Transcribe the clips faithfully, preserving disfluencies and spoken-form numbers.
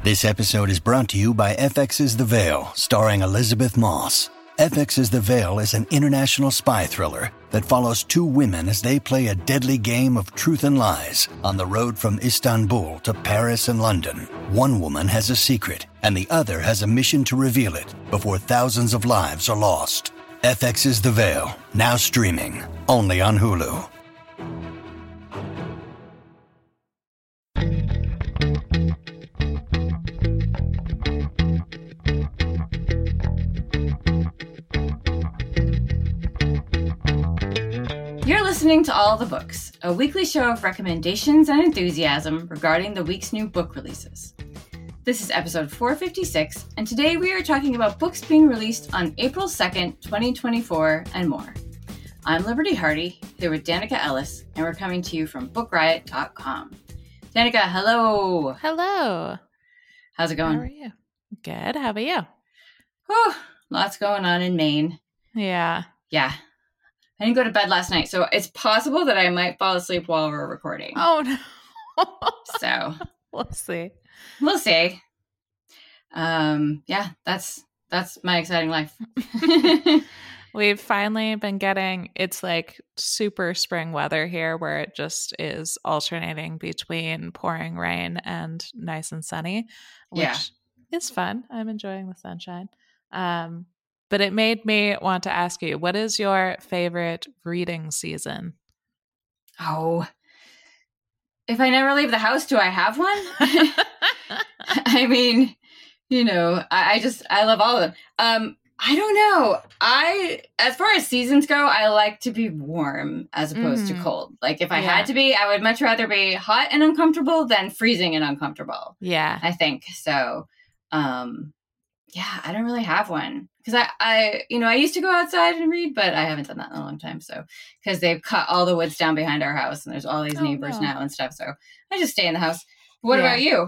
This episode is brought to you by F X's The Veil, starring Elizabeth Moss. F X's The Veil is an international spy thriller that follows two women as they play a deadly game of truth and lies on the road from Istanbul to Paris and London. One woman has a secret, and the other has a mission to reveal it before thousands of lives are lost. F X's The Veil, now streaming, only on Hulu. You're listening to All the Books, a weekly show of recommendations and enthusiasm regarding the week's new book releases. This is episode four fifty-six, and today we are talking about books being released on April second, twenty twenty-four, and more. I'm Liberty Hardy, here with Danica Ellis, and we're coming to you from book riot dot com. Danica, hello! Hello! How's it going? How are you? Good, how about you? Whew, lots going on in Maine. Yeah. Yeah. I didn't go to bed last night, so it's possible that I might fall asleep while we're recording. Oh, no. So, we'll see. We'll see. Um, yeah, that's that's my exciting life. We've finally been getting, it's like super spring weather here where it just is alternating between pouring rain and nice and sunny, which yeah. is fun. I'm enjoying the sunshine. Um, but it made me want to ask you, what is your favorite reading season? Oh, if I never leave the house, do I have one? I mean, you know, I, I just, I love all of them. Um, I don't know. I, as far as seasons go, I like to be warm as opposed mm. to cold. Like if I yeah. had to be, I would much rather be hot and uncomfortable than freezing and uncomfortable. Yeah. I think so. Um, yeah, I don't really have one. Because I, I, you know, I used to go outside and read, but I haven't done that in a long time. So, because they've cut all the woods down behind our house and there's all these oh, neighbors no. now and stuff. So, I just stay in the house. What yeah. about you?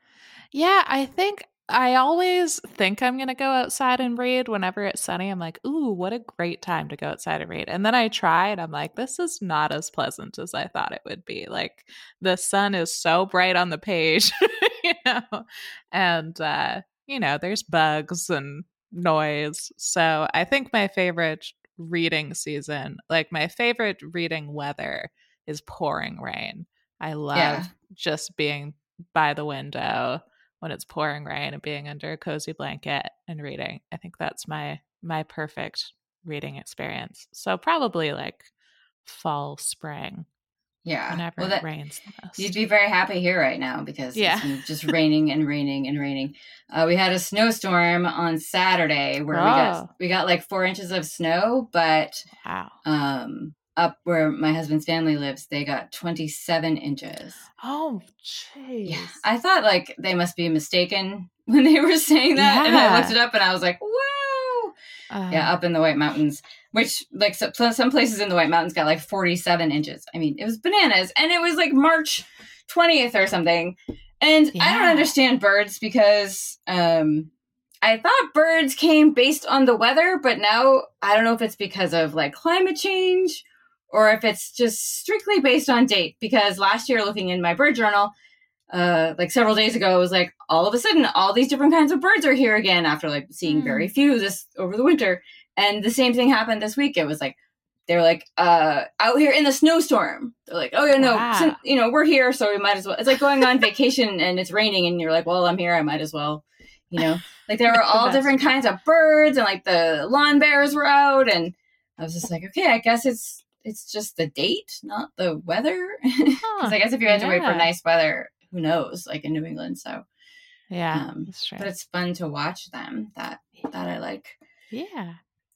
Yeah, I think I always think I'm going to go outside and read whenever it's sunny. I'm like, ooh, what a great time to go outside and read. And then I try and I'm like, this is not as pleasant as I thought it would be. Like, the sun is so bright on the page, you know, and, uh, you know, there's bugs and noise. So I think my favorite reading season, like my favorite reading weather is pouring rain. I love Yeah. just being by the window when it's pouring rain and being under a cozy blanket and reading. I think that's my my perfect reading experience. So probably like fall, spring. Yeah. Whenever well, that, it rains the most. You'd be very happy here right now because yeah. it's been just raining and raining and raining. Uh, we had a snowstorm on Saturday where oh. we got we got like four inches of snow, but wow. um, up where my husband's family lives, they got twenty-seven inches. Oh, jeez. Yeah. I thought like they must be mistaken when they were saying that. Yeah. And I looked it up and I was like, whoa. Uh, yeah, up in the White Mountains, which like so, some places in the White Mountains got like forty-seven inches. I mean, it was bananas. And it was like March twentieth or something. And yeah. I don't understand birds because um, I thought birds came based on the weather, but now I don't know if it's because of like climate change or if it's just strictly based on date. Because last year, looking in my bird journal, uh, like several days ago, it was like all of a sudden, all these different kinds of birds are here again after like seeing mm. very few this over the winter. And the same thing happened this week. It was like, they were like, uh, out here in the snowstorm. They're like, oh yeah, no, wow. since, you know, we're here. So we might as well, it's like going on vacation and it's raining and you're like, well, I'm here. I might as well, you know, like there were all different kinds of birds and like the lawn bears were out. And I was just like, okay, I guess it's, it's just the date, not the weather. Because huh, I guess if you had yeah. to wait for nice weather, who knows, like in New England. So yeah, um, that's true. But it's fun to watch them. That that I like. Yeah.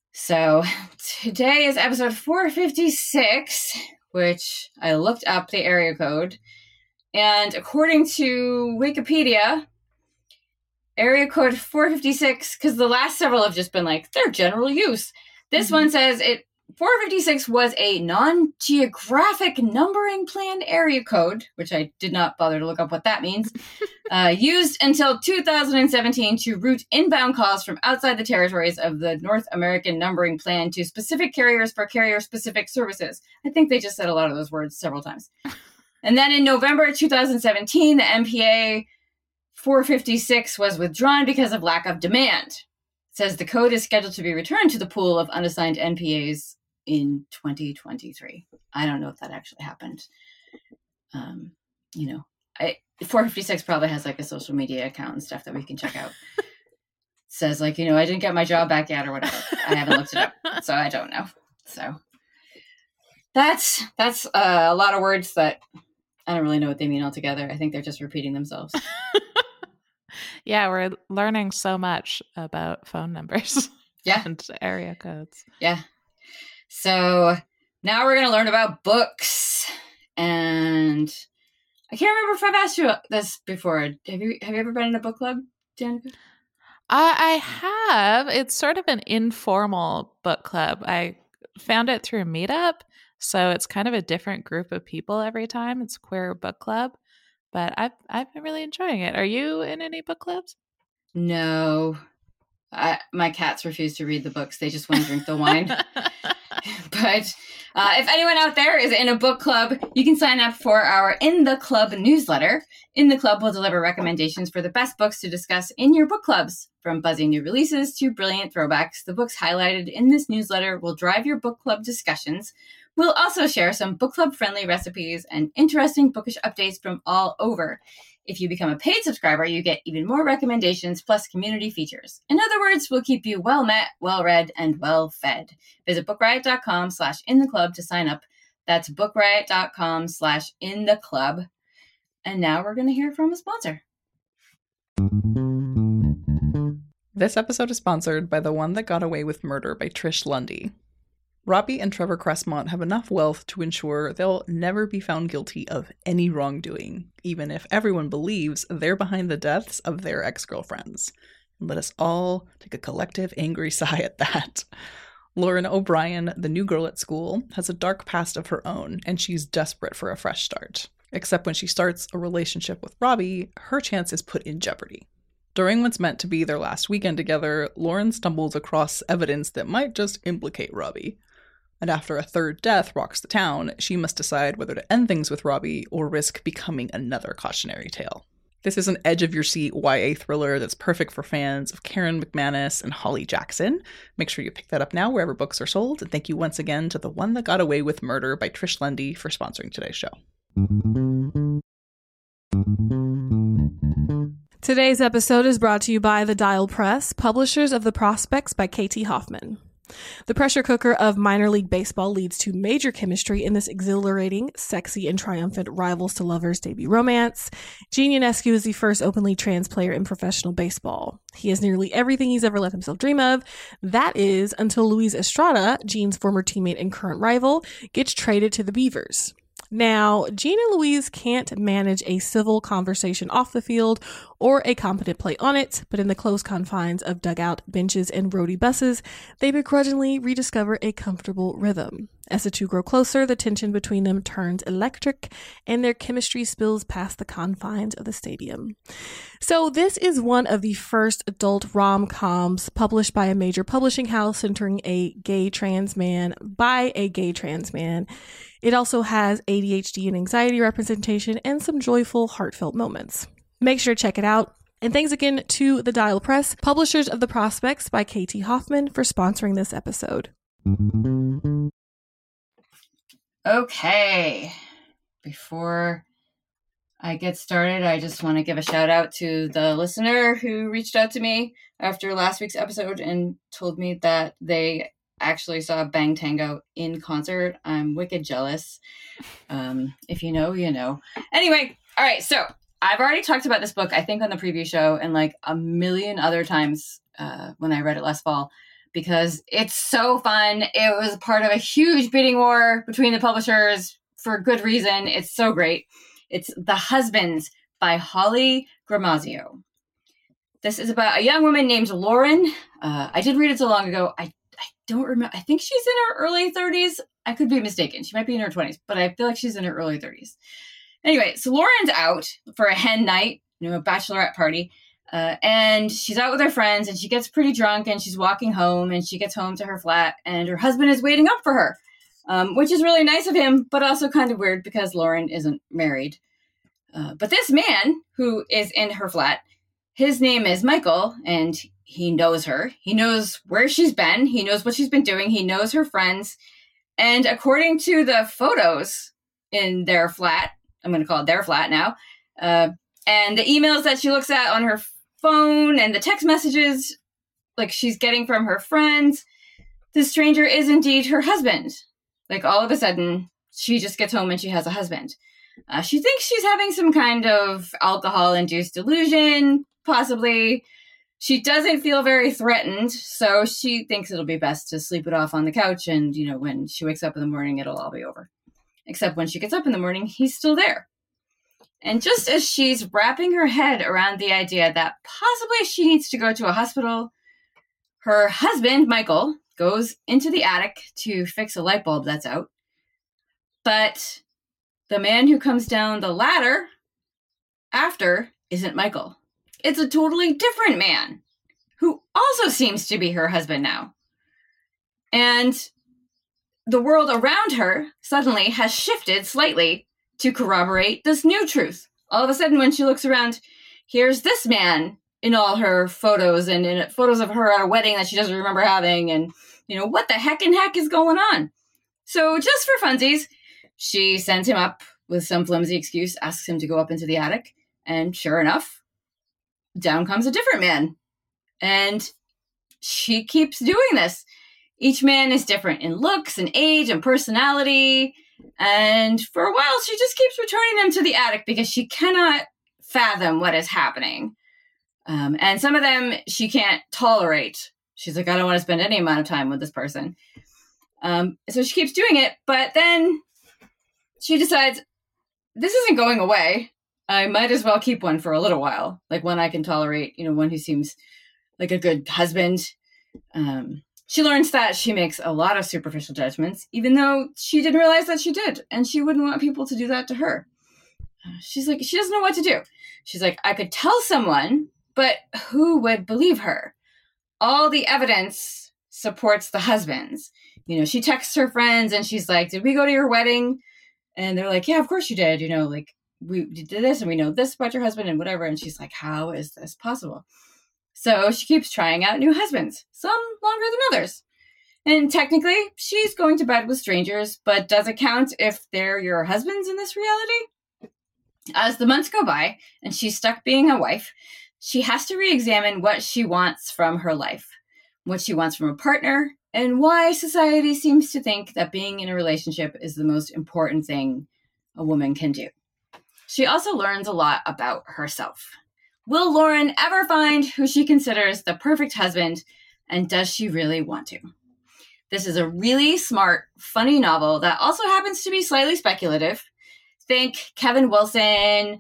So today is episode four fifty-six, which I looked up the area code, and according to Wikipedia, area code four fifty-six, because the last several have just been like their general use. This mm-hmm. one says it. four fifty-six was a non-geographic numbering plan area code, which I did not bother to look up what that means, uh, used until two thousand seventeen to route inbound calls from outside the territories of the North American Numbering Plan to specific carriers for carrier-specific services. I think they just said a lot of those words several times. And then in November two thousand seventeen, the M P A four fifty-six was withdrawn because of lack of demand. It says the code is scheduled to be returned to the pool of unassigned N P As in twenty twenty-three. I don't know if that actually happened. Um, you know, I, four fifty-six probably has like a social media account and stuff that we can check out. Says like, you know, I didn't get my job back yet or whatever. I haven't looked it up, so I don't know. So that's that's uh, a lot of words that I don't really know what they mean altogether. I think they're just repeating themselves. Yeah, we're learning so much about phone numbers. Yeah. And area codes. Yeah. So now we're going to learn about books. And I can't remember if I've asked you this before. Have you have you ever been in a book club, Danica? I, I have. It's sort of an informal book club. I found it through Meetup. So it's kind of a different group of people every time. It's a queer book club. But I've, I've been really enjoying it. Are you in any book clubs? No. I, my cats refuse to read the books. They just want to drink the wine. But uh, if anyone out there is in a book club, you can sign up for our In the Club newsletter. In the Club will deliver recommendations for the best books to discuss in your book clubs. From buzzing new releases to brilliant throwbacks, the books highlighted in this newsletter will drive your book club discussions. We'll also share some book club-friendly recipes and interesting bookish updates from all over. If you become a paid subscriber, you get even more recommendations plus community features. In other words, we'll keep you well-met, well-read, and well-fed. Visit bookriot.com slash in the club to sign up. That's bookriot.com slash in the club. And now we're going to hear from a sponsor. This episode is sponsored by The One That Got Away with Murder by Trish Lundy. Robbie and Trevor Cressmont have enough wealth to ensure they'll never be found guilty of any wrongdoing, even if everyone believes they're behind the deaths of their ex-girlfriends. And let us all take a collective angry sigh at that. Lauren O'Brien, the new girl at school, has a dark past of her own, and she's desperate for a fresh start. Except when she starts a relationship with Robbie, her chance is put in jeopardy. During what's meant to be their last weekend together, Lauren stumbles across evidence that might just implicate Robbie. And after a third death rocks the town, she must decide whether to end things with Robbie or risk becoming another cautionary tale. This is an edge-of-your-seat Y A thriller that's perfect for fans of Karen McManus and Holly Jackson. Make sure you pick that up now wherever books are sold. And thank you once again to The One That Got Away with Murder by Trish Lundy for sponsoring today's show. Today's episode is brought to you by The Dial Press, publishers of The Prospects by Katie Hoffman. The pressure cooker of minor league baseball leads to major chemistry in this exhilarating, sexy, and triumphant rivals to lovers debut romance. Gene Ionescu is the first openly trans player in professional baseball. He is nearly everything he's ever let himself dream of. That is, until Luis Estrada, Gene's former teammate and current rival, gets traded to the Beavers. Now, Gene and Louise can't manage a civil conversation off the field or a competent play on it, but in the close confines of dugout benches and roadie buses, they begrudgingly rediscover a comfortable rhythm. As the two grow closer, the tension between them turns electric, and their chemistry spills past the confines of the stadium. So this is one of the first adult rom-coms published by a major publishing house centering a gay trans man by a gay trans man. It also has A D H D and anxiety representation and some joyful, heartfelt moments. Make sure to check it out. And thanks again to The Dial Press, publishers of The Prospects by Katie Hoffman, for sponsoring this episode. Okay. Before I get started, I just want to give a shout out to the listener who reached out to me after last week's episode and told me that they actually saw Bang Tango in concert. I'm wicked jealous. Um, if you know, you know. Anyway, all right, so I've already talked about this book, I think, on the preview show and like a million other times uh, when I read it last fall, because it's so fun. It was part of a huge bidding war between the publishers for good reason. It's so great. It's The Husbands by Holly Gramazio. This is about a young woman named Lauren. Uh, I did read it so long ago. I I don't remember. I think she's in her early thirties. I could be mistaken. She might be in her twenties, but I feel like she's in her early thirties. Anyway, so Lauren's out for a hen night, you know, a bachelorette party. Uh, and she's out with her friends and she gets pretty drunk and she's walking home and she gets home to her flat and her husband is waiting up for her, um, which is really nice of him, but also kind of weird because Lauren isn't married. Uh, but this man who is in her flat his name is Michael, and he knows her. He knows where she's been. He knows what she's been doing. He knows her friends. And according to the photos in their flat, I'm going to call it their flat now, uh, and the emails that she looks at on her phone and the text messages like she's getting from her friends, the stranger is indeed her husband. Like all of a sudden, she just gets home and she has a husband. Uh, she thinks she's having some kind of alcohol-induced delusion, possibly. She doesn't feel very threatened, so she thinks it'll be best to sleep it off on the couch, and, you know, when she wakes up in the morning, it'll all be over. Except when she gets up in the morning, he's still there. And just as she's wrapping her head around the idea that possibly she needs to go to a hospital, her husband, Michael, goes into the attic to fix a light bulb that's out. But the man who comes down the ladder after isn't Michael. It's a totally different man who also seems to be her husband now. And the world around her suddenly has shifted slightly to corroborate this new truth. All of a sudden, when she looks around, here's this man in all her photos and in photos of her at a wedding that she doesn't remember having. And, you know, what the heck and heck is going on? So just for funsies, she sends him up with some flimsy excuse, asks him to go up into the attic. And sure enough, down comes a different man. And she keeps doing this. Each man is different in looks and age and personality. And for a while, she just keeps returning them to the attic because she cannot fathom what is happening. Um, and some of them she can't tolerate. She's like, I don't want to spend any amount of time with this person. Um, so she keeps doing it. But then she decides, this isn't going away. I might as well keep one for a little while. Like one I can tolerate, you know, one who seems like a good husband. Um, she learns that she makes a lot of superficial judgments, even though she didn't realize that she did. And she wouldn't want people to do that to her. She's like, she doesn't know what to do. She's like, I could tell someone, but who would believe her? All the evidence supports the husband's. You know, she texts her friends and she's like, did we go to your wedding? And they're like, yeah, of course you did. You know, like, we did this and we know this about your husband and whatever. And she's like, how is this possible? So she keeps trying out new husbands, some longer than others. And technically, she's going to bed with strangers, but does it count if they're your husbands in this reality? As the months go by and she's stuck being a wife, she has to re-examine what she wants from her life, what she wants from a partner, and why society seems to think that being in a relationship is the most important thing a woman can do. She also learns a lot about herself. Will Lauren ever find who she considers the perfect husband, and does she really want to? This is a really smart, funny novel that also happens to be slightly speculative. Think Kevin Wilson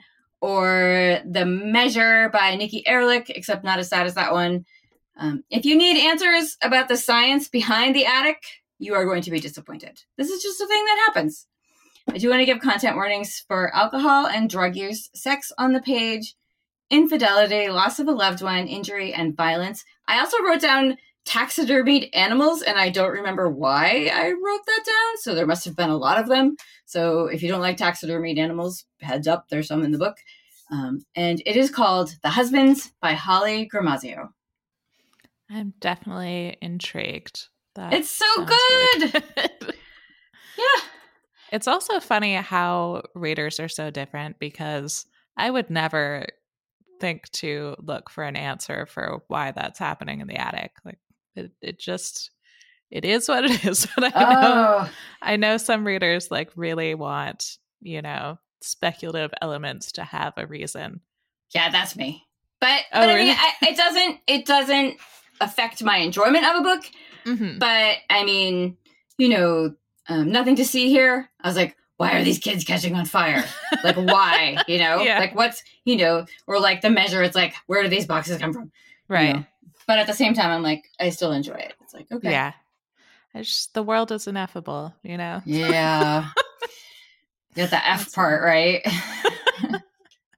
or The Measure by Nikki Erlich, except not as sad as that one. Um, if you need answers about the science behind the attic, you are going to be disappointed. This is just a thing that happens. I do want to give content warnings for alcohol and drug use, sex on the page, infidelity, loss of a loved one, injury, and violence. I also wrote down taxidermied animals, and I don't remember why I wrote that down, so there must have been a lot of them. So if you don't like taxidermied animals, heads up, there's some in the book. Um, and it is called The Husbands by Holly Gramazio. I'm definitely intrigued. That it's so good. Really good. Yeah. It's also funny how readers are so different, because I would never think to look for an answer for why that's happening in the attic. Like it, it just, it is what it is. But I know, oh. I know some readers like really want, you know, speculative elements to have a reason. Yeah, that's me. But, oh, but really? I mean, I, it doesn't, it doesn't affect my enjoyment of a book. Mm-hmm. But I mean, you know, um, Nothing to See Here. I was like, why are these kids catching on fire? Like, why? You know, yeah. like what's, you know, or like The Measure. It's like, where do these boxes come from? Right. You know? But at the same time, I'm like, I still enjoy it. It's like, okay. Yeah. It's just, the world is ineffable, you know? Yeah. You got the F part, right?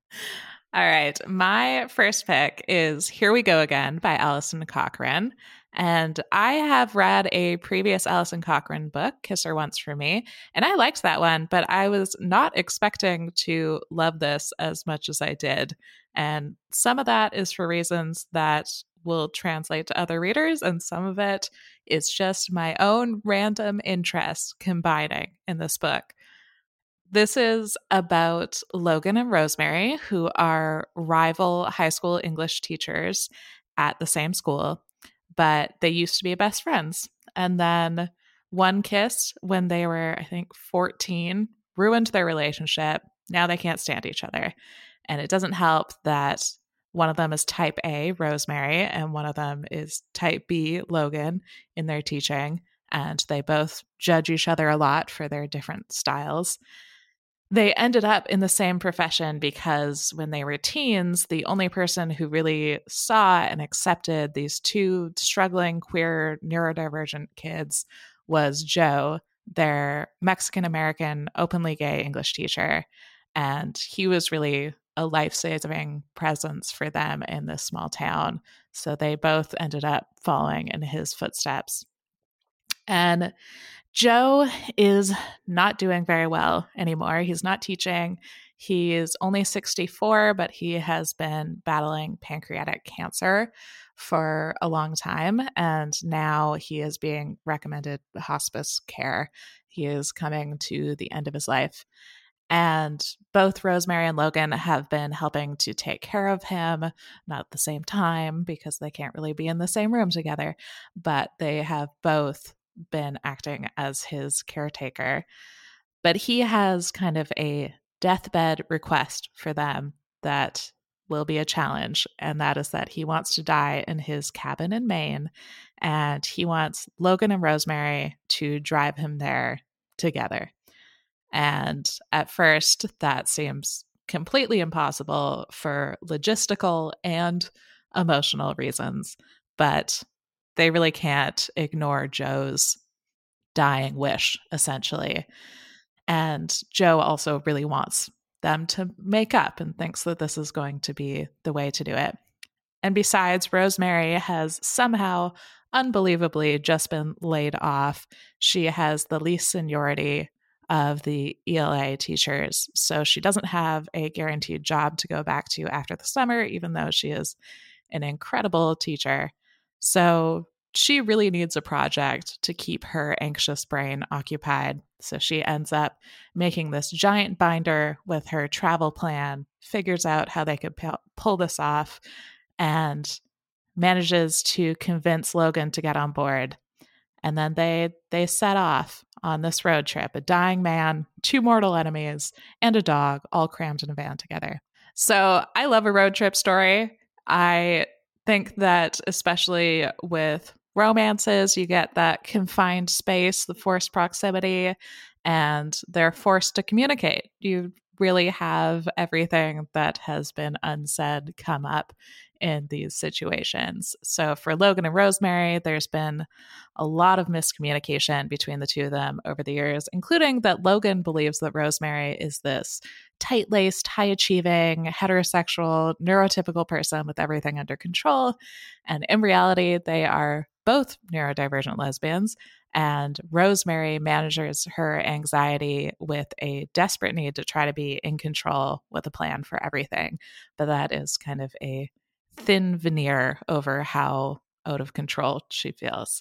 All right. My first pick is Here We Go Again by Alison Cochrane. And I have read a previous Alison Cochrane book, Kiss Her Once for Me, and I liked that one, but I was not expecting to love this as much as I did. And some of that is for reasons that will translate to other readers, and some of it is just my own random interests combining in this book. This is about Logan and Rosemary, who are rival high school English teachers at the same school, but they used to be best friends. And then one kiss when they were, I think, fourteen, ruined their relationship. Now they can't stand each other. And it doesn't help that one of them is type A, Rosemary, and one of them is type B, Logan, in their teaching. And they both judge each other a lot for their different styles. They ended up in the same profession because when they were teens, the only person who really saw and accepted these two struggling queer neurodivergent kids was Joe, their Mexican-American openly gay English teacher. And he was really a life-saving presence for them in this small town. So they both ended up following in his footsteps. And Joe is not doing very well anymore. He's not teaching. He is only sixty-four, but he has been battling pancreatic cancer for a long time. And now he is being recommended hospice care. He is coming to the end of his life. And both Rosemary and Logan have been helping to take care of him, not at the same time because they can't really be in the same room together, but they have both been acting as his caretaker. But he has kind of a deathbed request for them that will be a challenge, and that is that he wants to die in his cabin in Maine, and he wants Logan and Rosemary to drive him there together. And at first, that seems completely impossible for logistical and emotional reasons, but they really can't ignore Joe's dying wish, essentially. And Joe also really wants them to make up and thinks that this is going to be the way to do it. And besides, Rosemary has somehow, unbelievably, just been laid off. She has the least seniority of the E L A teachers, so she doesn't have a guaranteed job to go back to after the summer, even though she is an incredible teacher. So she really needs a project to keep her anxious brain occupied. So she ends up making this giant binder with her travel plan, figures out how they could p- pull this off, and manages to convince Logan to get on board. And then they they set off on this road trip, a dying man, two mortal enemies, and a dog all crammed in a van together. So I love a road trip story. I think that especially with romances, you get that confined space, the forced proximity, and they're forced to communicate. You really have everything that has been unsaid come up in these situations. So for Logan and Rosemary, there's been a lot of miscommunication between the two of them over the years, including that Logan believes that Rosemary is this tight-laced, high-achieving, heterosexual, neurotypical person with everything under control. And in reality, they are both neurodivergent lesbians, and Rosemary manages her anxiety with a desperate need to try to be in control with a plan for everything. But that is kind of a thin veneer over how out of control she feels.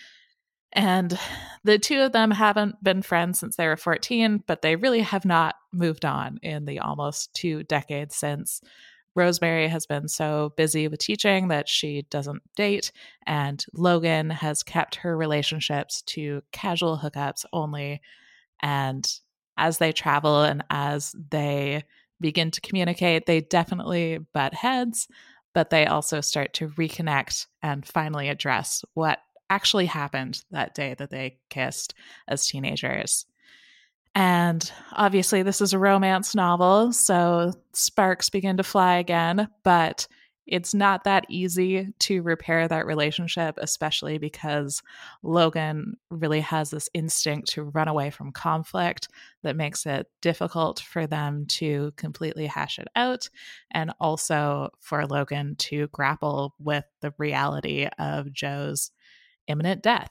And the two of them haven't been friends since they were fourteen, but they really have not moved on in the almost two decades since. Rosemary has been so busy with teaching that she doesn't date, and Logan has kept her relationships to casual hookups only. And as they travel and as they begin to communicate, they definitely butt heads, but they also start to reconnect and finally address what actually happened that day that they kissed as teenagers. And obviously, this is a romance novel, so sparks begin to fly again, but it's not that easy to repair that relationship, especially because Logan really has this instinct to run away from conflict that makes it difficult for them to completely hash it out, and also for Logan to grapple with the reality of Joe's imminent death.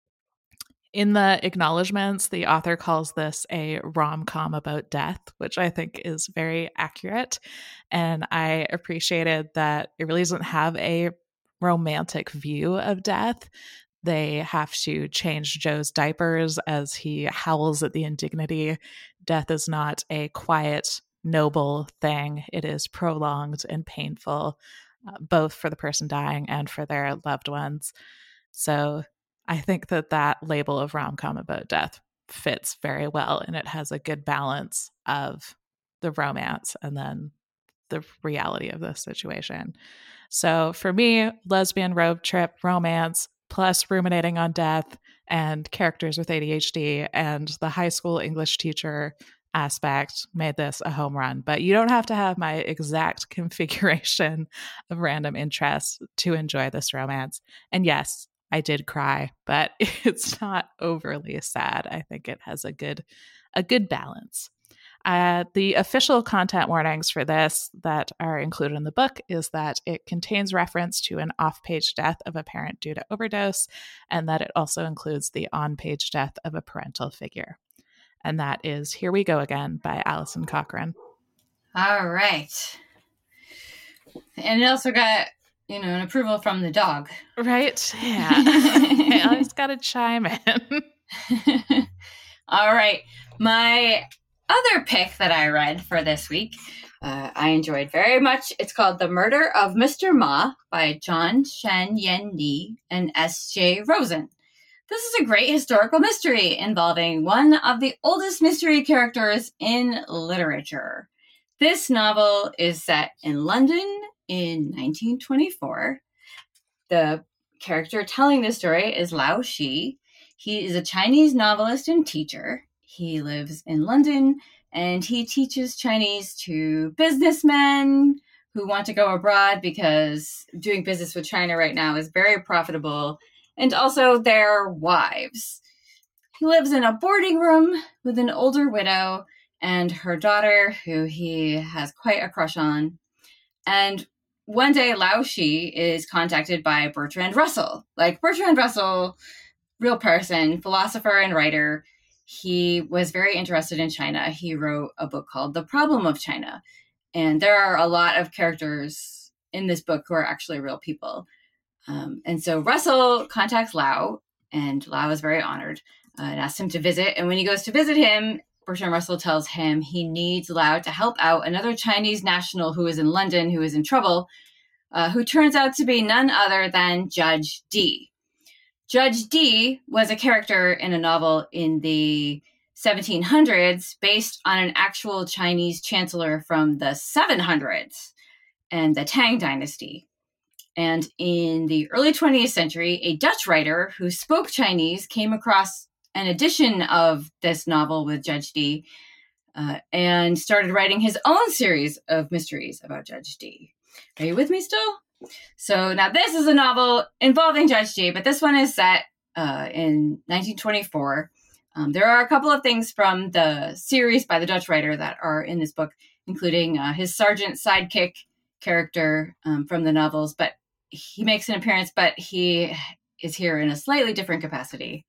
In the acknowledgments, the author calls this a rom-com about death, which I think is very accurate. And I appreciated that it really doesn't have a romantic view of death. They have to change Joe's diapers as he howls at the indignity. Death is not a quiet, noble thing. It is prolonged and painful, uh, both for the person dying and for their loved ones. So I think that that label of rom-com about death fits very well, and it has a good balance of the romance and then the reality of the situation. So for me, lesbian road trip romance plus ruminating on death and characters with A D H D and the high school English teacher aspect made this a home run. But you don't have to have my exact configuration of random interests to enjoy this romance. And yes, I did cry, but it's not overly sad. I think it has a good a good balance. Uh, the official content warnings for this that are included in the book is that it contains reference to an off-page death of a parent due to overdose, and that it also includes the on-page death of a parental figure. And that is Here We Go Again by Alison Cochrane. All right. And it also got, you know, an approval from the dog. Right? Yeah. I always got to chime in. All right. My other pick that I read for this week, uh, I enjoyed very much. It's called The Murder of Mister Ma by John Shen Yen Li and S J Rosen. This is a great historical mystery involving one of the oldest mystery characters in literature. This novel is set in London in nineteen twenty-four. The character telling this story is Lao Shi. He is a Chinese novelist and teacher. He lives in London and he teaches Chinese to businessmen who want to go abroad because doing business with China right now is very profitable, and also their wives. He lives in a boarding room with an older widow and her daughter, who he has quite a crush on. And one day, Lao Shi is contacted by Bertrand Russell. Like, Bertrand Russell, real person, philosopher and writer. He was very interested in China. He wrote a book called The Problem of China. And there are a lot of characters in this book who are actually real people. Um, and so Russell contacts Lao, and Lao is very honored uh, and asks him to visit. And when he goes to visit him, Bertrand Russell tells him he needs Lao to help out another Chinese national who is in London, who is in trouble, uh, who turns out to be none other than Judge Dee. Judge Dee was a character in a novel in the seventeen hundreds based on an actual Chinese chancellor from the seven hundreds and the Tang Dynasty. And in the early twentieth century, a Dutch writer who spoke Chinese came across an edition of this novel with Judge Dee uh, and started writing his own series of mysteries about Judge Dee. Are you with me still? So now this is a novel involving Judge Dee, but this one is set uh, in nineteen twenty-four. Um, there are a couple of things from the series by the Dutch writer that are in this book, including uh, his sergeant sidekick character um, from the novels, but he makes an appearance, but he is here in a slightly different capacity.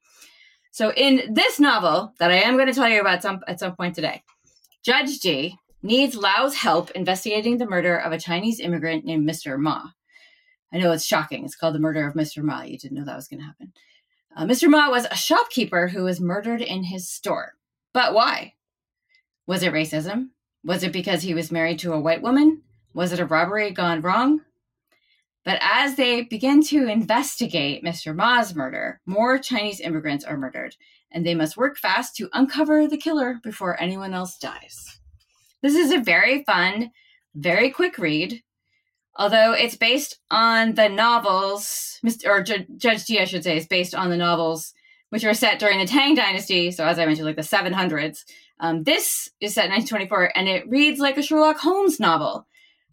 So in this novel that I am going to tell you about some, at some point today, Judge Dee needs Lao's help investigating the murder of a Chinese immigrant named Mister Ma. I know it's shocking. It's called The Murder of Mister Ma. You didn't know that was going to happen. Uh, Mister Ma was a shopkeeper who was murdered in his store. But why? Was it racism? Was it because he was married to a white woman? Was it a robbery gone wrong? But as they begin to investigate Mister Ma's murder, more Chinese immigrants are murdered, and they must work fast to uncover the killer before anyone else dies. This is a very fun, very quick read. Although it's based on the novels, or Judge Dee, I should say, is based on the novels, which are set during the Tang Dynasty. So as I mentioned, like the seven hundreds. Um, this is set in nineteen twenty-four, and it reads like a Sherlock Holmes novel.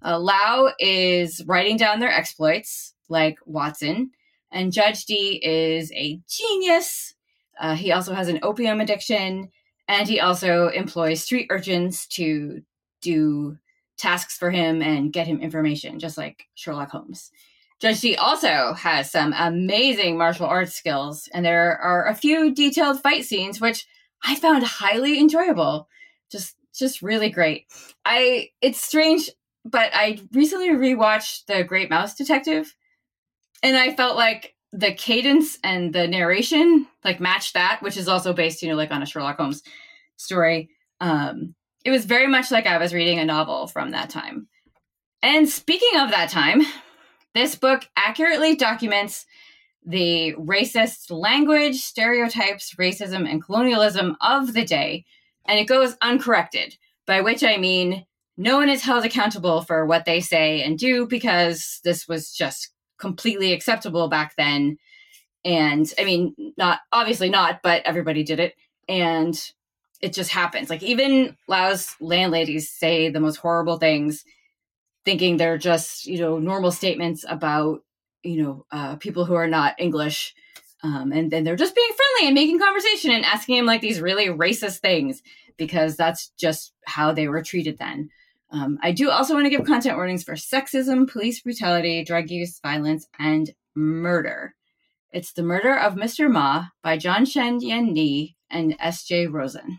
Uh, Lau is writing down their exploits, like Watson, and Judge Dee is a genius. Uh, he also has an opium addiction, and he also employs street urchins to do tasks for him and get him information, just like Sherlock Holmes. Judge Dee also has some amazing martial arts skills, and there are a few detailed fight scenes, which I found highly enjoyable. Just, just really great. I, it's strange, but I recently rewatched The Great Mouse Detective, and I felt like the cadence and the narration like matched that, which is also based, you know, like on a Sherlock Holmes story. Um, it was very much like I was reading a novel from that time. And speaking of that time, this book accurately documents the racist language, stereotypes, racism, and colonialism of the day, and it goes uncorrected, by which I mean no one is held accountable for what they say and do because this was just completely acceptable back then. And I mean, not obviously not, but everybody did it. And it just happens. Like even Lau's landladies say the most horrible things, thinking they're just, you know, normal statements about, you know, uh, people who are not English. Um, and then they're just being friendly and making conversation and asking him like these really racist things because that's just how they were treated then. Um, I do also want to give content warnings for sexism, police brutality, drug use, violence, and murder. It's The Murder of Mister Ma by John Shen Yan Ni and S J Rosen.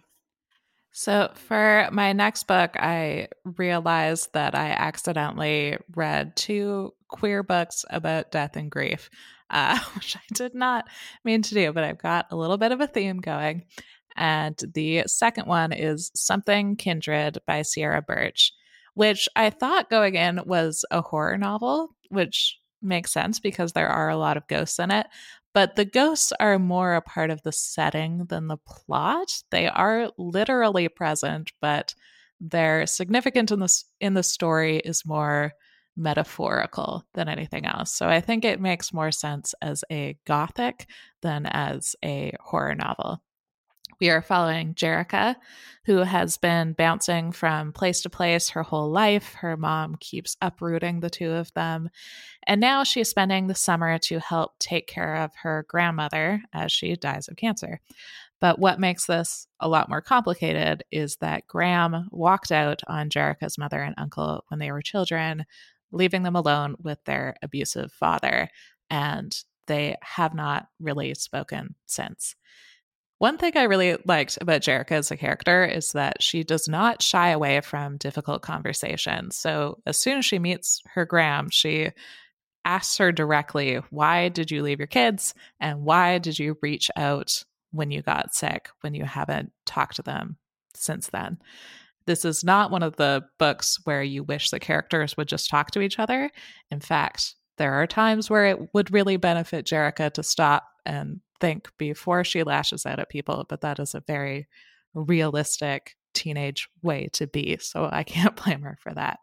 So for my next book, I realized that I accidentally read two queer books about death and grief, uh, which I did not mean to do, but I've got a little bit of a theme going. And the second one is Something Kindred by Sierra Birch, which I thought going in was a horror novel, which makes sense because there are a lot of ghosts in it. But the ghosts are more a part of the setting than the plot. They are literally present, but their significance in the, in the story is more metaphorical than anything else. So I think it makes more sense as a gothic than as a horror novel. We are following Jerrica, who has been bouncing from place to place her whole life. Her mom keeps uprooting the two of them. And now she's spending the summer to help take care of her grandmother as she dies of cancer. But what makes this a lot more complicated is that Graham walked out on Jerrica's mother and uncle when they were children, leaving them alone with their abusive father. And they have not really spoken since. One thing I really liked about Jerrica as a character is that she does not shy away from difficult conversations. So as soon as she meets her Graham, she asks her directly, why did you leave your kids? And why did you reach out when you got sick, when you haven't talked to them since then? This is not one of the books where you wish the characters would just talk to each other. In fact, there are times where it would really benefit Jerrica to stop and think before she lashes out at people, but that is a very realistic teenage way to be, so I can't blame her for that.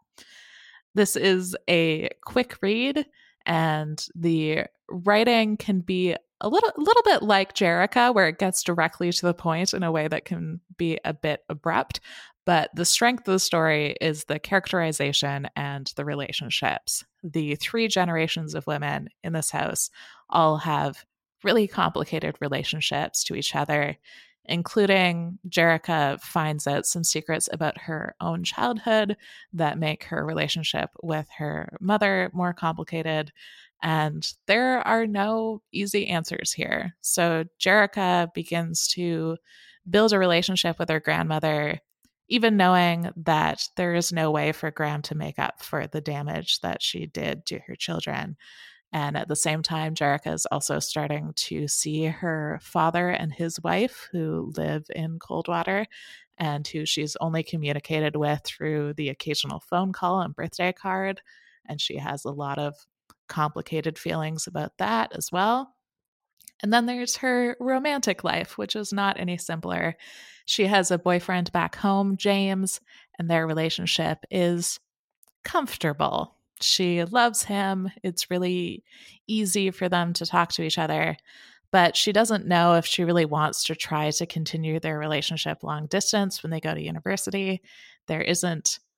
This is a quick read, and the writing can be a little, a little bit like Jerrica, where it gets directly to the point in a way that can be a bit abrupt, but the strength of the story is the characterization and the relationships. The three generations of women in this house all have really complicated relationships to each other, including Jerrica finds out some secrets about her own childhood that make her relationship with her mother more complicated. And there are no easy answers here. So Jerrica begins to build a relationship with her grandmother, even knowing that there is no way for Graham to make up for the damage that she did to her children. And at the same time, Jerrica is also starting to see her father and his wife, who live in Coldwater and who she's only communicated with through the occasional phone call and birthday card. And she has a lot of complicated feelings about that as well. And then there's her romantic life, which is not any simpler. She has a boyfriend back home, James, and their relationship is comfortable. She loves him. It's really easy for them to talk to each other, but she doesn't know if she really wants to try to continue their relationship long distance when they go to university. There isn't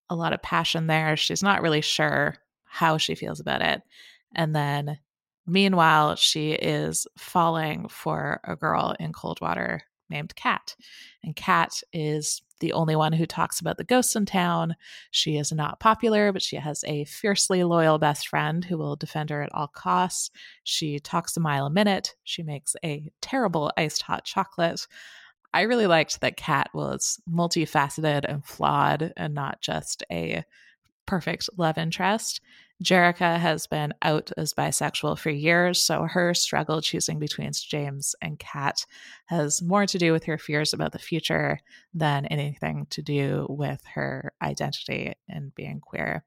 a lot of passion there. She's not really sure how she feels about it. And then meanwhile, she is falling for a girl in Coldwater named Kat. And Kat is the only one who talks about the ghosts in town. She is not popular, but she has a fiercely loyal best friend who will defend her at all costs. She talks a mile a minute. She makes a terrible iced hot chocolate. I really liked that Kat was multifaceted and flawed and not just a perfect love interest. Jerrica has been out as bisexual for years, so her struggle choosing between James and Kat has more to do with her fears about the future than anything to do with her identity and being queer.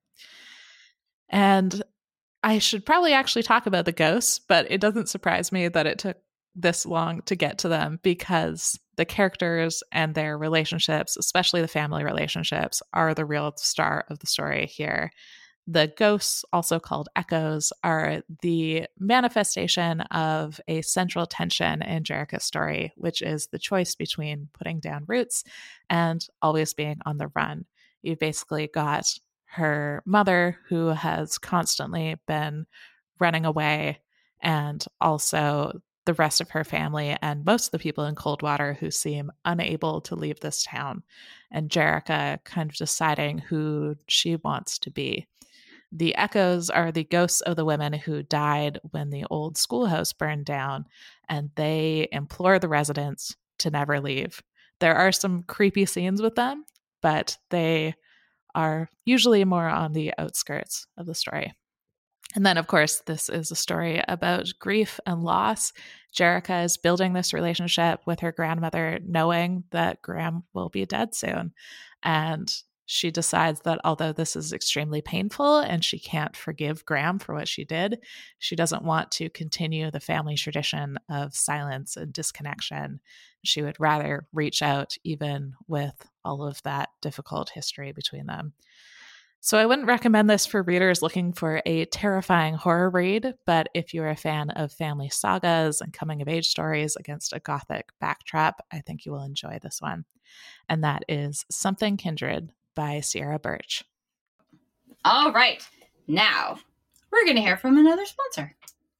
And I should probably actually talk about the ghosts, but it doesn't surprise me that it took this long to get to them because the characters and their relationships, especially the family relationships, are the real star of the story here. The ghosts, also called echoes, are the manifestation of a central tension in Jerrica's story, which is the choice between putting down roots and always being on the run. You've basically got her mother, who has constantly been running away, and also the rest of her family and most of the people in Coldwater who seem unable to leave this town, and Jerrica kind of deciding who she wants to be. The echoes are the ghosts of the women who died when the old schoolhouse burned down, and they implore the residents to never leave. There are some creepy scenes with them, but they are usually more on the outskirts of the story. And then, of course, this is a story about grief and loss. Jerrica is building this relationship with her grandmother, knowing that Graham will be dead soon. And she decides that although this is extremely painful and she can't forgive Graham for what she did, she doesn't want to continue the family tradition of silence and disconnection. She would rather reach out even with all of that difficult history between them. So I wouldn't recommend this for readers looking for a terrifying horror read, but if you're a fan of family sagas and coming-of-age stories against a gothic backdrop, I think you will enjoy this one. And that is Something Kindred by Sierra Birch. All right. Now, we're going to hear from another sponsor.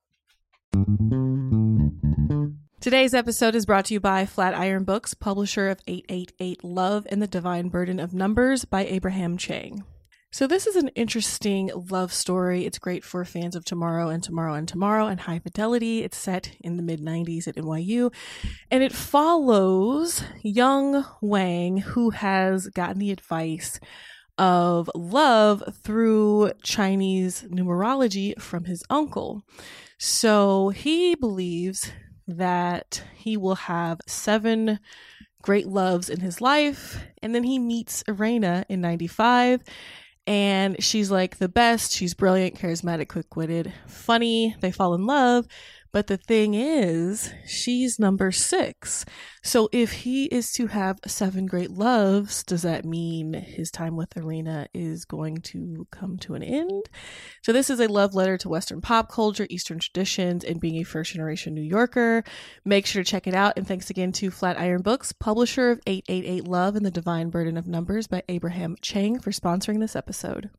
Today's episode is brought to you by Flatiron Books, publisher of eight eight eight Love and the Divine Burden of Numbers by Abraham Chang. So this is an interesting love story. It's great for fans of Tomorrow and Tomorrow and Tomorrow and High Fidelity. It's set in the mid nineties at N Y U, and it follows young Wang, who has gotten the advice of love through Chinese numerology from his uncle. So he believes that he will have seven great loves in his life, and then he meets Irena in ninety-five. And she's like the best. She's brilliant, charismatic, quick-witted, funny. They fall in love. But the thing is, she's number six. So if he is to have seven great loves, does that mean his time with Irena is going to come to an end? So this is a love letter to Western pop culture, Eastern traditions, and being a first-generation New Yorker. Make sure to check it out. And thanks again to Flatiron Books, publisher of eight eight eight Love and the Divine Burden of Numbers by Abraham Chang, for sponsoring this episode.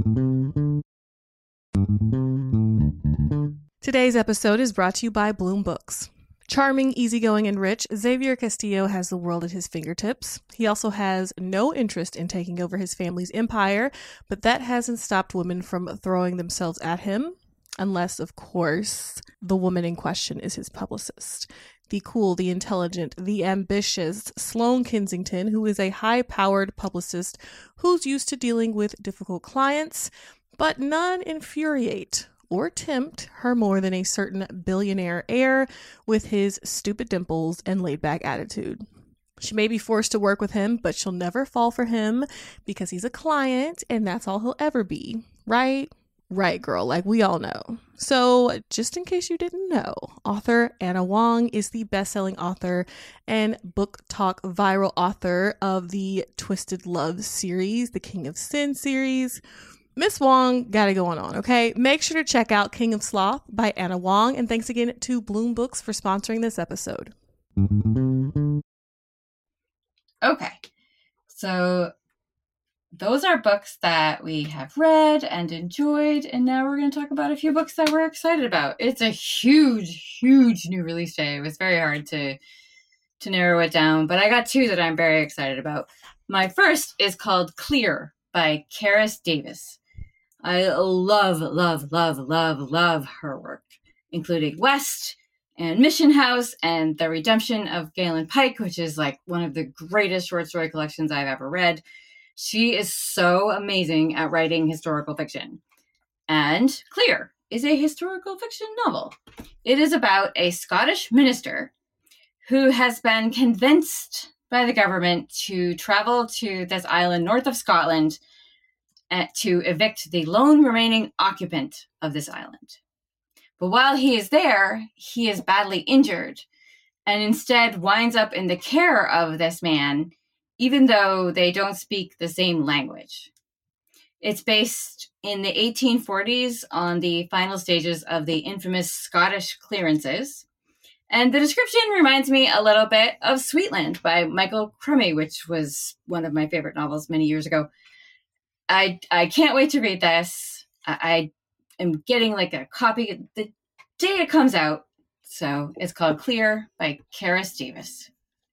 Today's episode is brought to you by Bloom Books. Charming, easygoing, and rich, Xavier Castillo has the world at his fingertips. He also has no interest in taking over his family's empire, but that hasn't stopped women from throwing themselves at him, unless, of course, the woman in question is his publicist. The cool, the intelligent, the ambitious Sloane Kensington, who is a high-powered publicist who's used to dealing with difficult clients, but none infuriate or tempt her more than a certain billionaire heir with his stupid dimples and laid-back attitude. She may be forced to work with him, but she'll never fall for him because he's a client and that's all he'll ever be. Right? Right, girl. Like we all know. So just in case you didn't know, author Anna Wong is the best-selling author and Book Talk viral author of the Twisted Love series, the King of Sin series. Miss Wong got it going on, okay? Make sure to check out King of Sloth by Anna Wong, and thanks again to Bloom Books for sponsoring this episode. Okay, so those are books that we have read and enjoyed, and now we're going to talk about a few books that we're excited about. It's a huge, huge new release day. It was very hard to to narrow it down, but I got two that I'm very excited about. My first is called Clear by Karis Davis. I love, love, love, love, love her work, including West and Mission House and The Redemption of Galen Pike, which is like one of the greatest short story collections I've ever read. She is so amazing at writing historical fiction. And Clear is a historical fiction novel. It is about a Scottish minister who has been convinced by the government to travel to this island north of Scotland uh, to evict the lone remaining occupant of this island. But while he is there, he is badly injured and instead winds up in the care of this man, even though they don't speak the same language. It's based in the eighteen forties on the final stages of the infamous Scottish clearances. And the description reminds me a little bit of Sweetland by Michael Crummey, which was one of my favorite novels many years ago. I I can't wait to read this. I, I am getting like a copy the day it comes out. So it's called Clear by Karis Davis.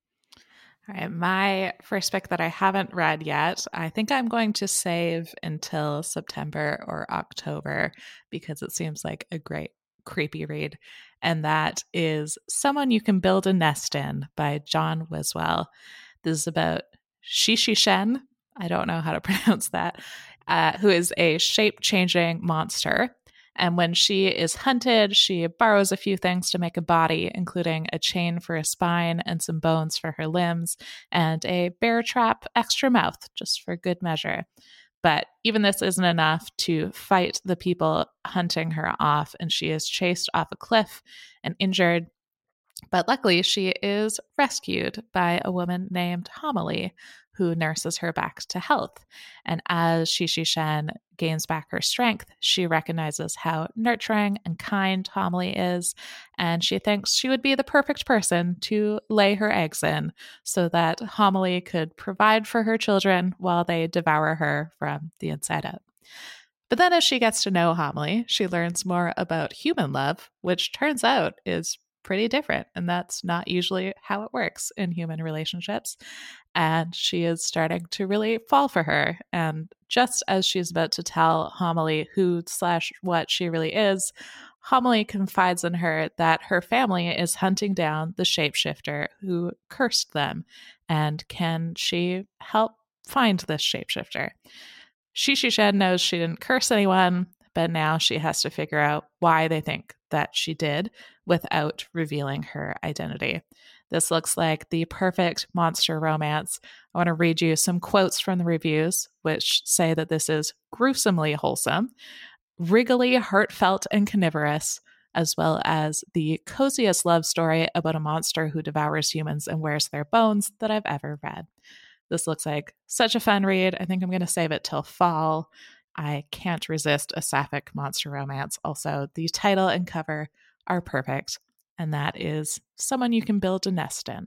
All right, my first pick that I haven't read yet, I think I'm going to save until September or October because it seems like a great creepy read. And that is Someone You Can Build a Nest In by John Wiswell. This is about Shishi Shen, I don't know how to pronounce that, uh, who is a shape-changing monster. And when she is hunted, she borrows a few things to make a body, including a chain for a spine and some bones for her limbs, and a bear trap extra mouth, just for good measure. But even this isn't enough to fight the people hunting her off, and she is chased off a cliff and injured. But luckily, she is rescued by a woman named Homily, who nurses her back to health. And as Shishi Shen gains back her strength, she recognizes how nurturing and kind Homily is, and she thinks she would be the perfect person to lay her eggs in so that Homily could provide for her children while they devour her from the inside out. But then as she gets to know Homily, she learns more about human love, which turns out is pretty different, and that's not usually how it works in human relationships. And she is starting to really fall for her. And just as she's about to tell Homily who slash what she really is, Homily confides in her that her family is hunting down the shapeshifter who cursed them, and can she help find this shapeshifter? Shishi Shen knows she didn't curse anyone, but now she has to figure out why they think that she did without revealing her identity. This looks like the perfect monster romance. I want to read you some quotes from the reviews, which say that this is gruesomely wholesome, wriggly, heartfelt, and carnivorous, as well as the coziest love story about a monster who devours humans and wears their bones that I've ever read. This looks like such a fun read. I think I'm going to save it till fall. I can't resist a sapphic monster romance. Also, the title and cover are perfect, and that is Someone You Can Build a Nest In.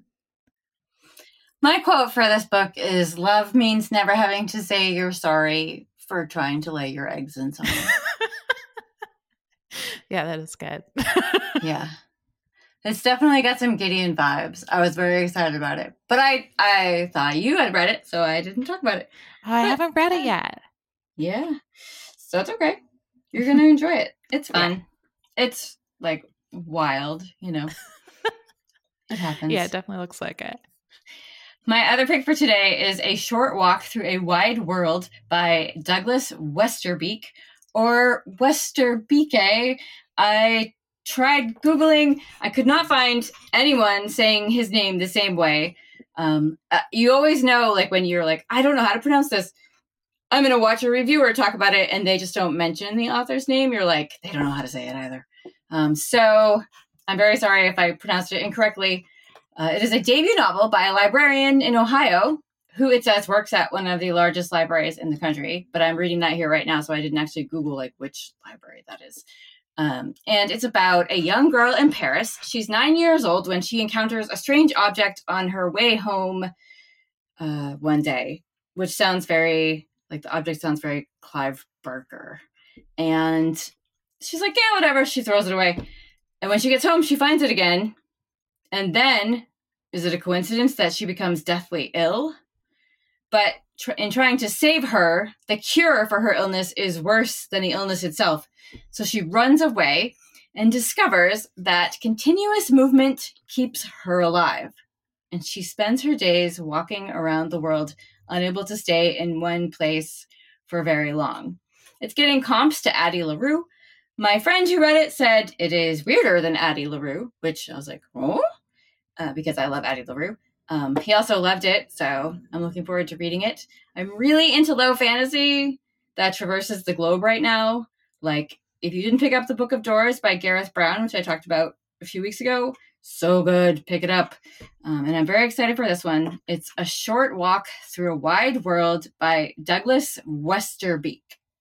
My quote for this book is, love means never having to say you're sorry for trying to lay your eggs in someone. Yeah, that is good. Yeah. It's definitely got some Gideon vibes. I was very excited about it. But I, I thought you had read it, so I didn't talk about it. Oh, I but, haven't read it yet. Yeah. So it's okay. You're going to enjoy it. It's fun. Yeah. It's like wild, you know. It happens. Yeah, it definitely looks like it. My other pick for today is A Short Walk Through a Wide World by Douglas Westerbeek, or Westerbeek. I tried Googling. I could not find anyone saying his name the same way. Um, uh, you always know, like, when you're like, I don't know how to pronounce this. I'm going to watch a reviewer talk about it, and they just don't mention the author's name. You're like, they don't know how to say it either. Um, so I'm very sorry if I pronounced it incorrectly. Uh, it is a debut novel by a librarian in Ohio who, it says, works at one of the largest libraries in the country. But I'm reading that here right now, so I didn't actually Google like which library that is. Um, and it's about a young girl in Paris. She's nine years old when she encounters a strange object on her way home uh, one day, which sounds very Like the object sounds very Clive Barker. And she's like, yeah, whatever. She throws it away. And when she gets home, she finds it again. And then, is it a coincidence that she becomes deathly ill? But tr- in trying to save her, the cure for her illness is worse than the illness itself. So she runs away and discovers that continuous movement keeps her alive. And she spends her days walking around the world, unable to stay in one place for very long. It's getting comps to Addie LaRue. My friend who read it said it is weirder than Addie LaRue, which I was like, oh, uh, because I love Addie LaRue. Um, he also loved it, so I'm looking forward to reading it. I'm really into low fantasy that traverses the globe right now. Like, if you didn't pick up The Book of Doors by Gareth Brown, which I talked about a few weeks ago, so good. Pick it up. Um, and I'm very excited for this one. It's A Short Walk Through a Wide World by Douglas Westerbeek.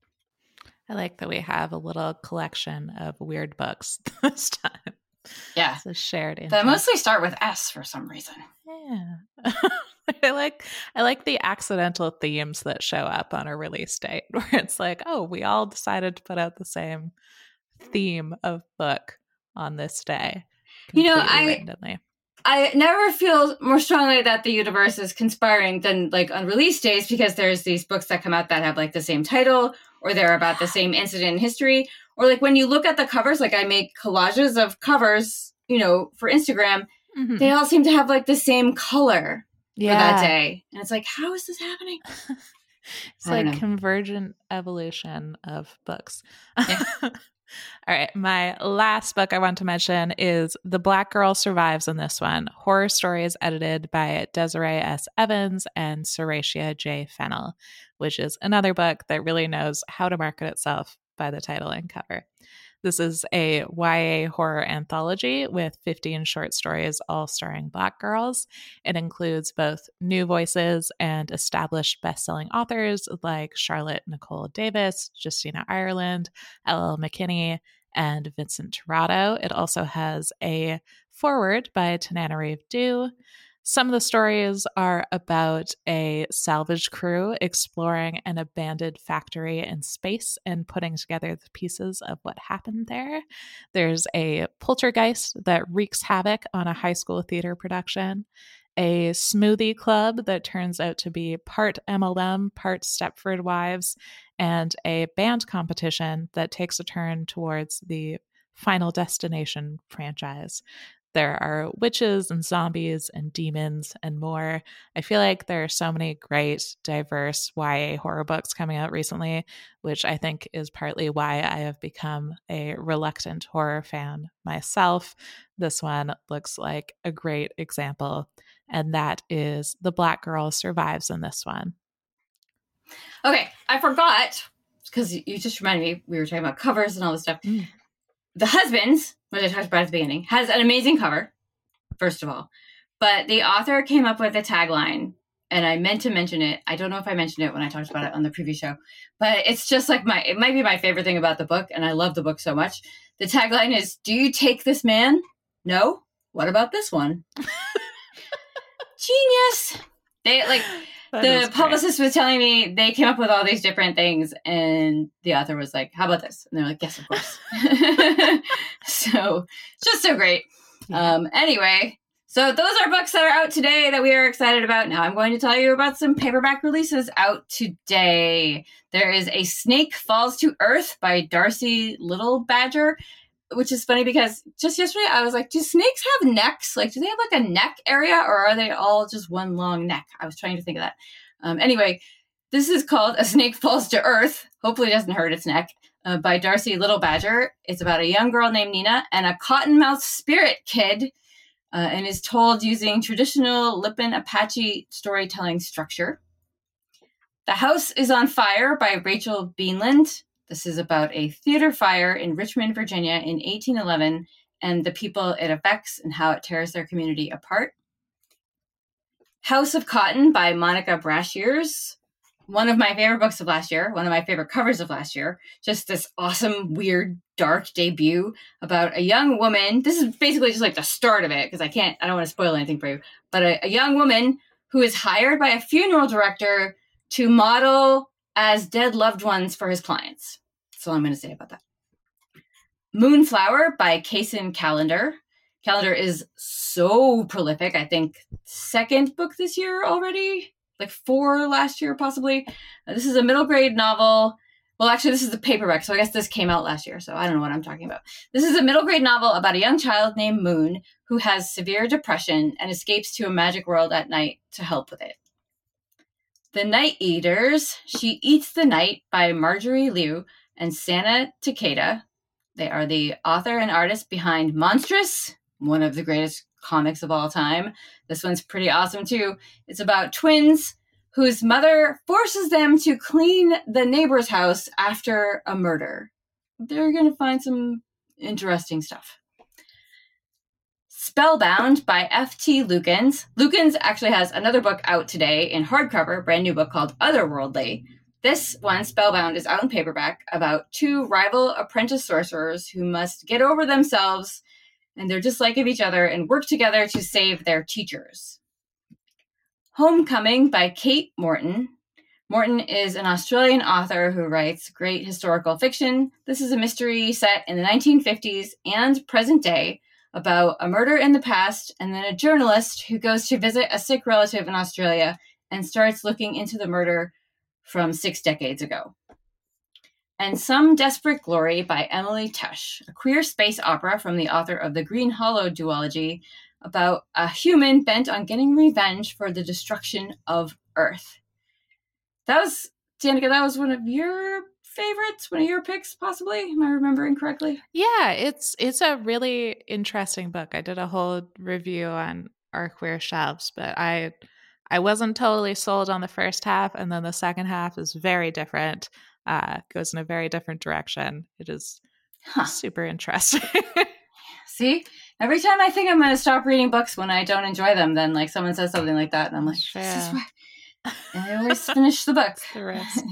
I like that we have a little collection of weird books this time. Yeah. It's a shared interest. That mostly start with S for some reason. Yeah. I like I like the accidental themes that show up on a release date where it's like, oh, we all decided to put out the same theme of book on this day. You know, I randomly. I never feel more strongly that the universe is conspiring than like on release days, because there's these books that come out that have like the same title, or they're about the same incident in history, or like when you look at the covers, like I make collages of covers, you know, for Instagram, mm-hmm. they all seem to have like the same color yeah. for that day. And it's like, how is this happening? It's like know. Convergent evolution of books. Yeah. All right. My last book I want to mention is The Black Girl Survives in this one. Horror stories edited by Desiree S. Evans and Saracia J. Fennell, which is another book that really knows how to market itself by the title and cover. This is a Y A horror anthology with fifteen short stories, all starring Black girls. It includes both new voices and established best-selling authors like Charlotte Nicole Davis, Justina Ireland, L L McKinney, and Vincent Torrado. It also has a foreword by Tananarive Due. Some of the stories are about a salvage crew exploring an abandoned factory in space and putting together the pieces of what happened there. There's a poltergeist that wreaks havoc on a high school theater production, a smoothie club that turns out to be part M L M, part Stepford Wives, and a band competition that takes a turn towards the Final Destination franchise. There are witches and zombies and demons and more. I feel like there are so many great, diverse Y A horror books coming out recently, which I think is partly why I have become a reluctant horror fan myself. This one looks like a great example, and that is The Black Girl Survives in this one. Okay, I forgot, because you just reminded me, we were talking about covers and all this stuff. Mm. The Husbands, which I talked about at the beginning, has an amazing cover, first of all. But the author came up with a tagline, and I meant to mention it. I don't know if I mentioned it when I talked about it on the previous show, but it's just like my, it might be my favorite thing about the book, and I love the book so much. The tagline is, do you take this man? No? What about this one? Genius! They, like... The publicist was telling me they came up with all these different things, and the author was like, how about this? And they're like, yes, of course. So it's just so great. Yeah. Um, anyway, so those are books that are out today that we are excited about. Now I'm going to tell you about some paperback releases out today. There is A Snake Falls to Earth by Darcy Little Badger, which is funny because just yesterday I was like, do snakes have necks? Like, do they have like a neck area, or are they all just one long neck? I was trying to think of that. Um, anyway, this is called A Snake Falls to Earth. Hopefully it doesn't hurt its neck. Uh, by Darcy Little Badger. It's about a young girl named Nina and a cottonmouth spirit kid, uh, and is told using traditional Lipan Apache storytelling structure. The House is on Fire by Rachel Beanland. This is about a theater fire in Richmond, Virginia in eighteen eleven and the people it affects and how it tears their community apart. House of Cotton by Monica Brashears. One of my favorite books of last year, one of my favorite covers of last year. Just this awesome, weird, dark debut about a young woman. This is basically just like the start of it, because I can't, I don't want to spoil anything for you. But a, a young woman who is hired by a funeral director to model as dead loved ones for his clients. That's all I'm going to say about that. Moonflower by Kaysen Callender. Callender is so prolific. I think second book this year already, like four last year possibly. Uh, this is a middle grade novel. Well, actually, this is the paperback, so I guess this came out last year, so I don't know what I'm talking about. This is a middle grade novel about a young child named Moon who has severe depression and escapes to a magic world at night to help with it. The Night Eaters, She Eats the Night by Marjorie Liu and Sana Takeda. They are the author and artist behind Monstrous, one of the greatest comics of all time. This one's pretty awesome, too. It's about twins whose mother forces them to clean the neighbor's house after a murder. They're going to find some interesting stuff. Spellbound by F T Lukens. Lukens actually has another book out today in hardcover, brand new book called Otherworldly. This one, Spellbound, is out in paperback about two rival apprentice sorcerers who must get over themselves and their dislike of each other and work together to save their teachers. Homecoming by Kate Morton. Morton is an Australian author who writes great historical fiction. This is a mystery set in the nineteen fifties and present day about a murder in the past and then a journalist who goes to visit a sick relative in Australia and starts looking into the murder from six decades ago. And Some Desperate Glory by Emily Tush, a queer space opera from the author of the Green Hollow duology about a human bent on getting revenge for the destruction of Earth. That was, Danica, that was one of your favorites, one of your picks, possibly? Am I remembering correctly? Yeah, it's it's a really interesting book. I did a whole review on our queer shelves, but I I wasn't totally sold on the first half, and then the second half is very different. Uh, goes in a very different direction. It is huh. super interesting. See, every time I think I'm going to stop reading books when I don't enjoy them, then like someone says something like that, and I'm like, this is why. And I always finish the book. The rest.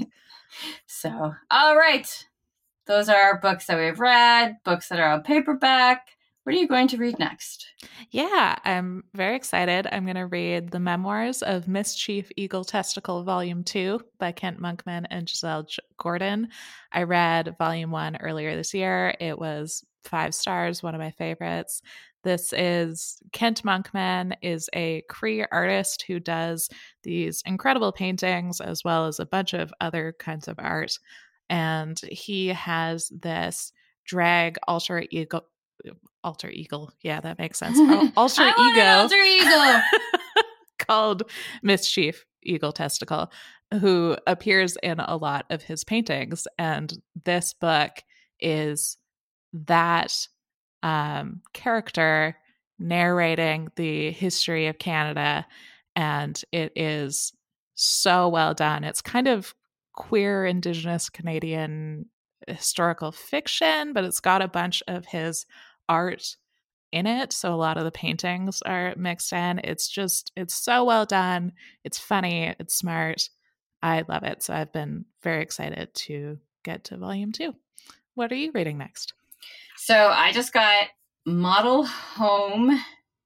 So, all right. Those are our books that we've read, books that are on paperback. What are you going to read next? Yeah, I'm very excited. I'm going to read The Memoirs of Mischief Eagle Testicle Volume two by Kent Monkman and Giselle Gordon. I read Volume one earlier this year. It was five stars, one of my favorites. This is Kent Monkman is a Cree artist who does these incredible paintings as well as a bunch of other kinds of art. And he has this drag alter ego alter ego. Yeah, that makes sense. Alter I want ego. An alter ego. Called Mischief Eagle Testicle, who appears in a lot of his paintings. And this book is that um, character narrating the history of Canada. And it is so well done. It's kind of queer Indigenous Canadian historical fiction, but it's got a bunch of his art in it. So a lot of the paintings are mixed in. It's just, it's so well done. It's funny. It's smart. I love it. So I've been very excited to get to volume two. What are you reading next? So I just got Model Home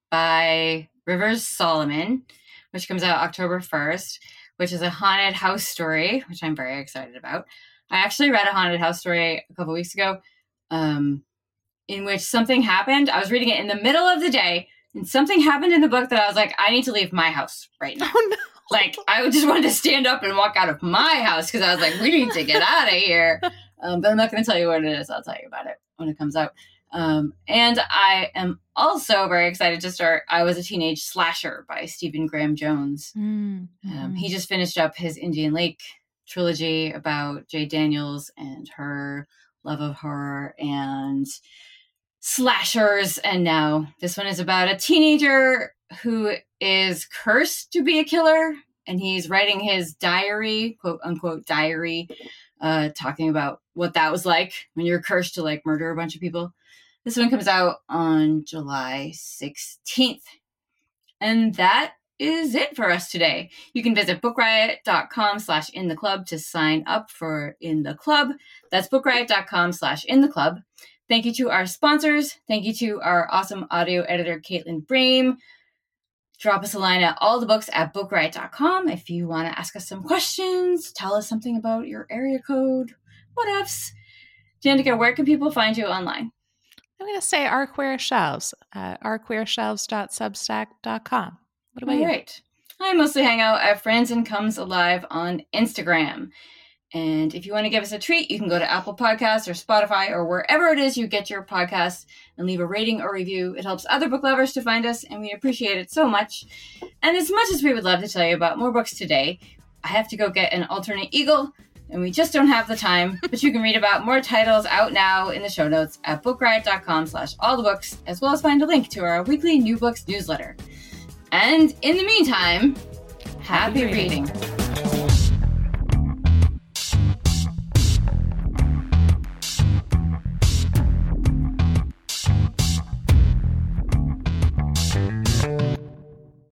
by Rivers Solomon, which comes out October first, which is a haunted house story, which I'm very excited about. I actually read a haunted house story a couple weeks ago um, in which something happened. I was reading it in the middle of the day, and something happened in the book that I was like, I need to leave my house right now. Oh, no. Like, I just wanted to stand up and walk out of my house because I was like, we need to get out of here. Um, but I'm not going to tell you what it is. I'll tell you about it when it comes out. Um, and I am also very excited to start I Was a Teenage Slasher by Stephen Graham Jones. Mm-hmm. Um, he just finished up his Indian Lake trilogy about Jay Daniels and her love of horror and slashers. And now this one is about a teenager who is cursed to be a killer. And he's writing his diary, quote unquote diary, uh, talking about what that was like when you're cursed to like murder a bunch of people. This one comes out on July sixteenth. And that is it for us today. You can visit bookriot.com slash in the club to sign up for In the Club. That's bookriot.com slash in the club. Thank you to our sponsors. Thank you to our awesome audio editor, Caitlin Brame. drop us a line at allthebooks at bookriot dot com if you want to ask us some questions, tell us something about your area code, whatevs. Danica, where can people find you online? I'm going to say Our Queer Shelves, uh, our queer shelves dot substack dot com. What about All you? Right. I mostly hang out at Friends and Comes Alive on Instagram. And if you want to give us a treat, you can go to Apple Podcasts or Spotify or wherever it is you get your podcasts and leave a rating or review. It helps other book lovers to find us, and we appreciate it so much. And as much as we would love to tell you about more books today, I have to go get an alternate eagle, and we just don't have the time. But you can read about more titles out now in the show notes at bookriot dot com slash all the books, as well as find a link to our weekly new books newsletter. And in the meantime, happy, happy reading. reading.